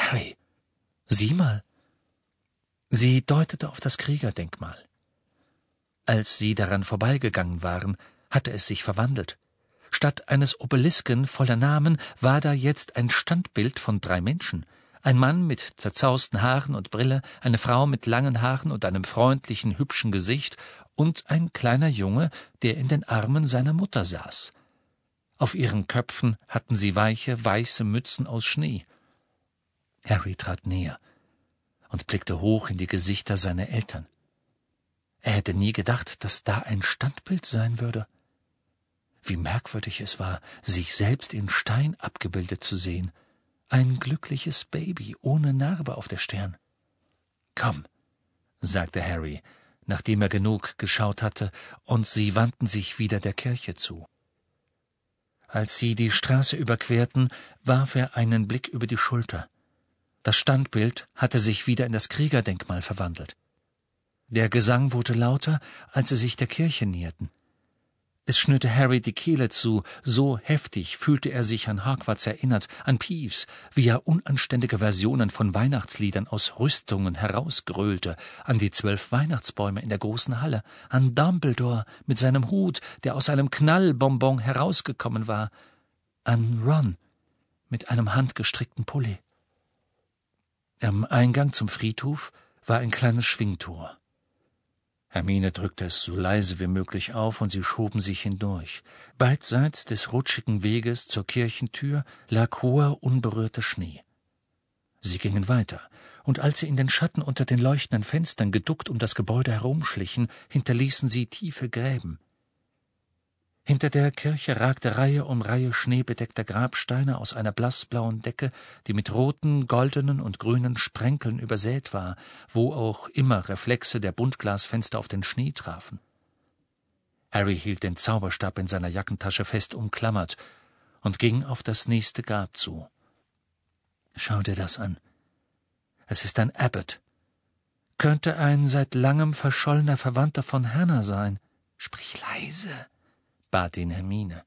»Harry, sieh mal!« Sie deutete auf das Kriegerdenkmal. Als sie daran vorbeigegangen waren, hatte es sich verwandelt. Statt eines Obelisken voller Namen war da jetzt ein Standbild von 3 Menschen. Ein Mann mit zerzausten Haaren und Brille, eine Frau mit langen Haaren und einem freundlichen, hübschen Gesicht und ein kleiner Junge, der in den Armen seiner Mutter saß. Auf ihren Köpfen hatten sie weiche, weiße Mützen aus Schnee. Harry trat näher und blickte hoch in die Gesichter seiner Eltern. Er hätte nie gedacht, dass da ein Standbild sein würde. Wie merkwürdig es war, sich selbst in Stein abgebildet zu sehen. Ein glückliches Baby ohne Narbe auf der Stirn. »Komm«, sagte Harry, nachdem er genug geschaut hatte, und sie wandten sich wieder der Kirche zu. Als sie die Straße überquerten, warf er einen Blick über die Schulter. Das Standbild hatte sich wieder in das Kriegerdenkmal verwandelt. Der Gesang wurde lauter, als sie sich der Kirche näherten. Es schnürte Harry die Kehle zu, so heftig fühlte er sich an Hogwarts erinnert, an Peeves, wie er unanständige Versionen von Weihnachtsliedern aus Rüstungen herausgröhlte, an die 12 Weihnachtsbäume in der großen Halle, an Dumbledore mit seinem Hut, der aus einem Knallbonbon herausgekommen war, an Ron mit einem handgestrickten Pulli. Am Eingang zum Friedhof war ein kleines Schwingtor. Hermine drückte es so leise wie möglich auf, und sie schoben sich hindurch. Beidseits des rutschigen Weges zur Kirchentür lag hoher, unberührter Schnee. Sie gingen weiter, und als sie in den Schatten unter den leuchtenden Fenstern geduckt um das Gebäude herumschlichen, hinterließen sie tiefe Gräben. Hinter der Kirche ragte Reihe um Reihe schneebedeckter Grabsteine aus einer blassblauen Decke, die mit roten, goldenen und grünen Sprenkeln übersät war, wo auch immer Reflexe der Buntglasfenster auf den Schnee trafen. Harry hielt den Zauberstab in seiner Jackentasche fest umklammert und ging auf das nächste Grab zu. »Schau dir das an. Es ist ein Abbot. Könnte ein seit langem verschollener Verwandter von Hannah sein. Sprich leise«, bat ihn Hermine.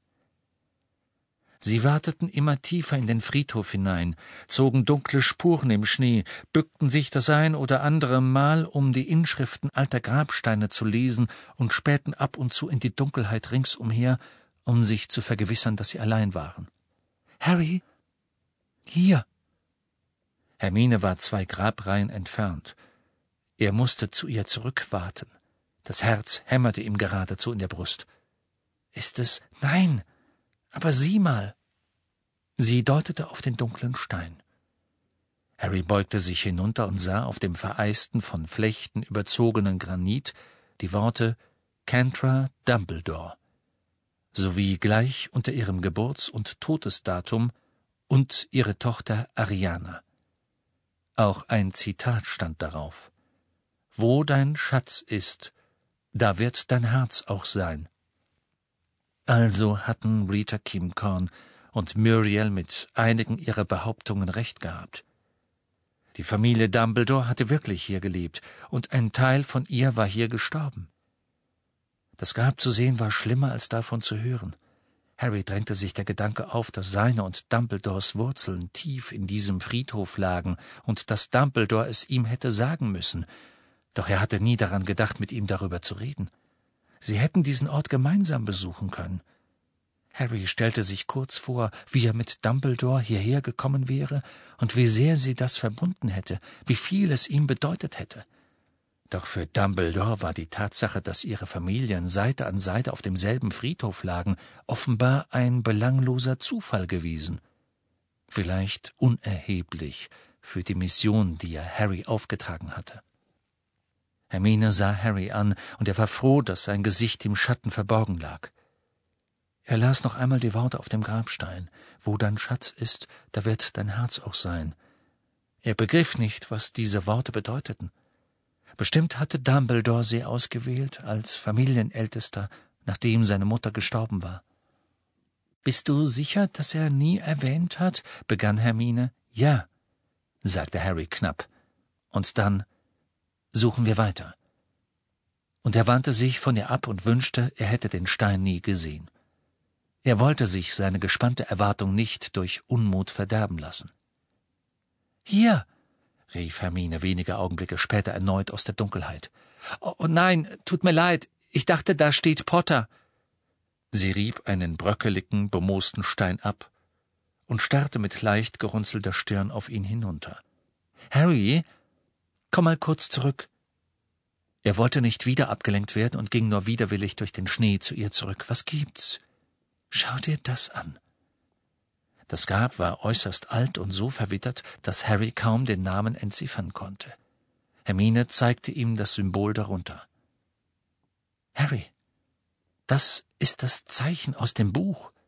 Sie warteten immer tiefer in den Friedhof hinein, zogen dunkle Spuren im Schnee, bückten sich das ein oder andere Mal, um die Inschriften alter Grabsteine zu lesen, und spähten ab und zu in die Dunkelheit ringsumher, um sich zu vergewissern, dass sie allein waren. »Harry, hier!« Hermine war 2 Grabreihen entfernt. Er musste zu ihr zurückwarten. Das Herz hämmerte ihm geradezu in der Brust. »Ist es?« »Nein, aber sieh mal!« Sie deutete auf den dunklen Stein. Harry beugte sich hinunter und sah auf dem vereisten, von Flechten überzogenen Granit die Worte »Cantra Dumbledore« sowie gleich unter ihrem Geburts- und Todesdatum und ihre Tochter Ariana. Auch ein Zitat stand darauf: »Wo dein Schatz ist, da wird dein Herz auch sein.« Also hatten Rita Kimcorn und Muriel mit einigen ihrer Behauptungen recht gehabt. Die Familie Dumbledore hatte wirklich hier gelebt, und ein Teil von ihr war hier gestorben. Das Grab zu sehen war schlimmer als davon zu hören. Harry drängte sich der Gedanke auf, dass seine und Dumbledores Wurzeln tief in diesem Friedhof lagen und dass Dumbledore es ihm hätte sagen müssen, doch er hatte nie daran gedacht, mit ihm darüber zu reden. Sie hätten diesen Ort gemeinsam besuchen können. Harry stellte sich kurz vor, wie er mit Dumbledore hierher gekommen wäre und wie sehr sie das verbunden hätte, wie viel es ihm bedeutet hätte. Doch für Dumbledore war die Tatsache, dass ihre Familien Seite an Seite auf demselben Friedhof lagen, offenbar ein belangloser Zufall gewesen. Vielleicht unerheblich für die Mission, die er Harry aufgetragen hatte. Hermine sah Harry an, und er war froh, dass sein Gesicht im Schatten verborgen lag. Er las noch einmal die Worte auf dem Grabstein: »Wo dein Schatz ist, da wird dein Herz auch sein.« Er begriff nicht, was diese Worte bedeuteten. Bestimmt hatte Dumbledore sie ausgewählt als Familienältester, nachdem seine Mutter gestorben war. »Bist du sicher, dass er nie erwähnt hat?« begann Hermine. »Ja«, sagte Harry knapp. Und dann: »Suchen wir weiter.« Und er wandte sich von ihr ab und wünschte, er hätte den Stein nie gesehen. Er wollte sich seine gespannte Erwartung nicht durch Unmut verderben lassen. Hier, rief Hermine wenige Augenblicke später erneut aus der Dunkelheit. »Oh nein, tut mir leid, ich dachte, da steht Potter.« Sie rieb einen bröckeligen, bemoosten Stein ab und starrte mit leicht gerunzelter Stirn auf ihn hinunter. »Harry, komm mal kurz zurück.« Er wollte nicht wieder abgelenkt werden und ging nur widerwillig durch den Schnee zu ihr zurück. »Was gibt's? Schau dir das an.« Das Grab war äußerst alt und so verwittert, dass Harry kaum den Namen entziffern konnte. Hermine zeigte ihm das Symbol darunter. »Harry, das ist das Zeichen aus dem Buch.